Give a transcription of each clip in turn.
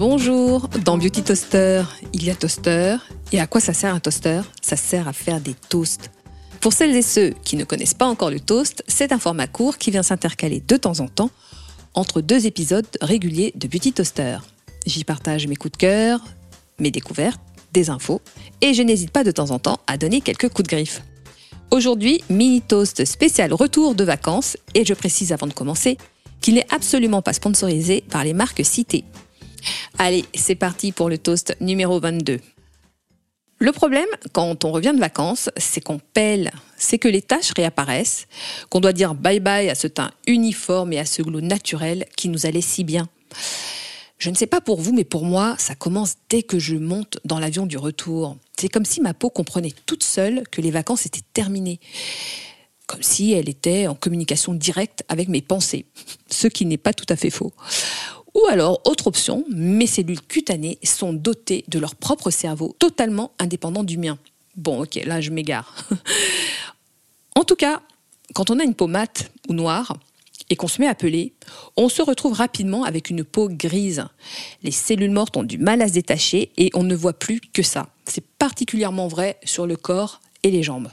Bonjour, dans Beauty Toaster, il y a toaster. Et à quoi ça sert un toaster ? Ça sert à faire des toasts. Pour celles et ceux qui ne connaissent pas encore le toast, c'est un format court qui vient s'intercaler de temps en temps entre 2 épisodes réguliers de Beauty Toaster. J'y partage mes coups de cœur, mes découvertes, des infos, et je n'hésite pas de temps en temps à donner quelques coups de griffe. Aujourd'hui, mini toast spécial retour de vacances, et je précise avant de commencer qu'il n'est absolument pas sponsorisé par les marques citées. Allez, c'est parti pour le toast numéro 22. Le problème, quand on revient de vacances, c'est qu'on pèle, c'est que les taches réapparaissent, qu'on doit dire bye-bye à ce teint uniforme et à ce glow naturel qui nous allait si bien. Je ne sais pas pour vous, mais pour moi, ça commence dès que je monte dans l'avion du retour. C'est comme si ma peau comprenait toute seule que les vacances étaient terminées. Comme si elle était en communication directe avec mes pensées, ce qui n'est pas tout à fait faux. Ou alors, autre option, mes cellules cutanées sont dotées de leur propre cerveau, totalement indépendant du mien. Bon, ok, là je m'égare. En tout cas, quand on a une peau mate ou noire et qu'on se met à peler, on se retrouve rapidement avec une peau grise. Les cellules mortes ont du mal à se détacher et on ne voit plus que ça. C'est particulièrement vrai sur le corps et les jambes.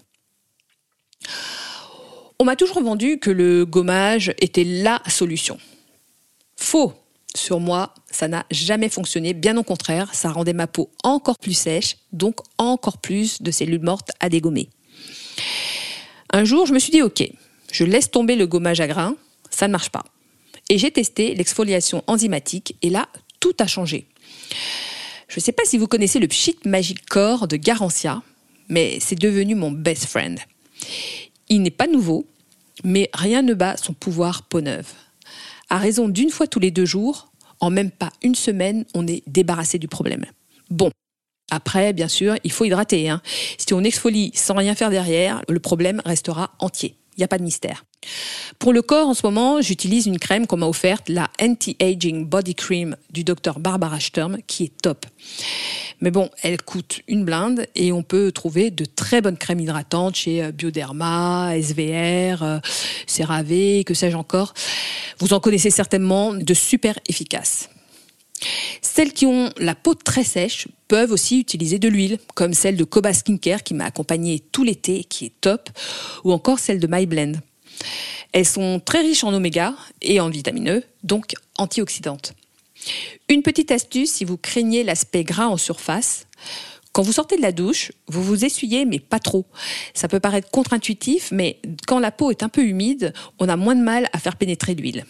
On m'a toujours vendu que le gommage était la solution. Faux! Sur moi, ça n'a jamais fonctionné. Bien au contraire, ça rendait ma peau encore plus sèche, donc encore plus de cellules mortes à dégommer. Un jour, je me suis dit, ok, je laisse tomber le gommage à grains, ça ne marche pas. Et j'ai testé l'exfoliation enzymatique et là, tout a changé. Je ne sais pas si vous connaissez le Pchit Magic Core de Garancia, mais c'est devenu mon best friend. Il n'est pas nouveau, mais rien ne bat son pouvoir peau neuve. À raison d'une fois tous les 2 jours, en même pas une semaine, on est débarrassé du problème. Bon, après, bien sûr, il faut hydrater. Si on exfolie sans rien faire derrière, le problème restera entier. Il n'y a pas de mystère. Pour le corps, en ce moment, j'utilise une crème qu'on m'a offerte, la Anti-Aging Body Cream du Dr Barbara Sturm, qui est top. Mais bon, elle coûte une blinde et on peut trouver de très bonnes crèmes hydratantes chez Bioderma, SVR, CeraVe, que sais-je encore. Vous en connaissez certainement de super efficaces. Celles qui ont la peau très sèche peuvent aussi utiliser de l'huile, comme celle de Koba Skincare qui m'a accompagnée tout l'été, qui est top, ou encore celle de MyBlend. Elles sont très riches en oméga et en vitamine E, donc antioxydantes. Une petite astuce si vous craignez l'aspect gras en surface. Quand vous sortez de la douche, vous vous essuyez, mais pas trop. Ça peut paraître contre-intuitif, mais quand la peau est un peu humide, on a moins de mal à faire pénétrer l'huile.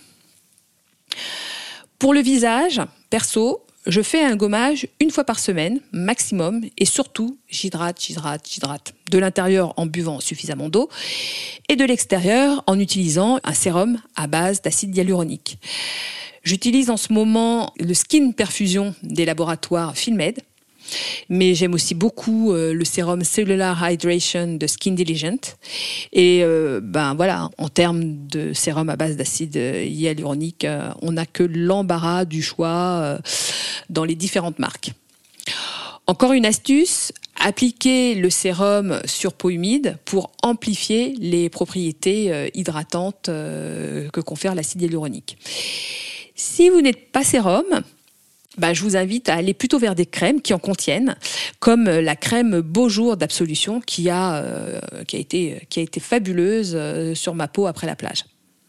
Pour le visage, perso, je fais un gommage 1 fois par semaine, maximum, et surtout, j'hydrate. De l'intérieur en buvant suffisamment d'eau, et de l'extérieur en utilisant un sérum à base d'acide hyaluronique. J'utilise en ce moment le Skin Perfusion des laboratoires Filmed, mais j'aime aussi beaucoup le sérum Cellular Hydration de Skin Diligent. Et voilà, en termes de sérum à base d'acide hyaluronique, on n'a que l'embarras du choix dans les différentes marques. Encore une astuce, appliquez le sérum sur peau humide pour amplifier les propriétés hydratantes que confère l'acide hyaluronique. Si vous n'êtes pas sérum, je vous invite à aller plutôt vers des crèmes qui en contiennent, comme la crème Beau Jour d'Absolution qui a été fabuleuse sur ma peau après la plage.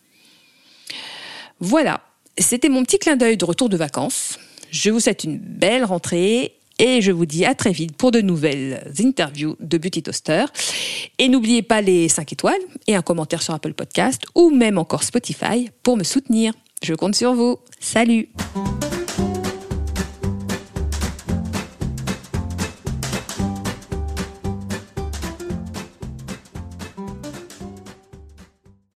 Voilà, c'était mon petit clin d'œil de retour de vacances. Je vous souhaite une belle rentrée et je vous dis à très vite pour de nouvelles interviews de Beauty Toaster. Et n'oubliez pas les 5 étoiles et un commentaire sur Apple Podcast ou même encore Spotify pour me soutenir. Je compte sur vous. Salut!